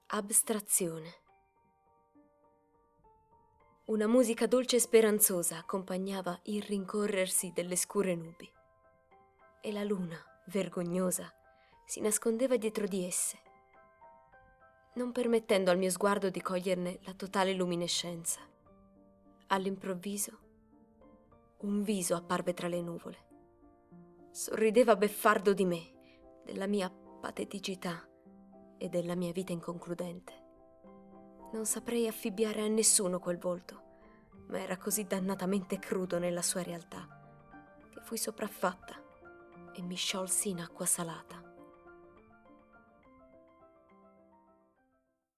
Abstrazione. Una musica dolce e speranzosa accompagnava il rincorrersi delle scure nubi. E la luna, vergognosa, si nascondeva dietro di esse, non permettendo al mio sguardo di coglierne la totale luminescenza. All'improvviso, un viso apparve tra le nuvole. Sorrideva beffardo di me, della mia pateticità e della mia vita inconcludente. Non saprei affibbiare a nessuno quel volto, ma era così dannatamente crudo nella sua realtà che fui sopraffatta e mi sciolsi in acqua salata.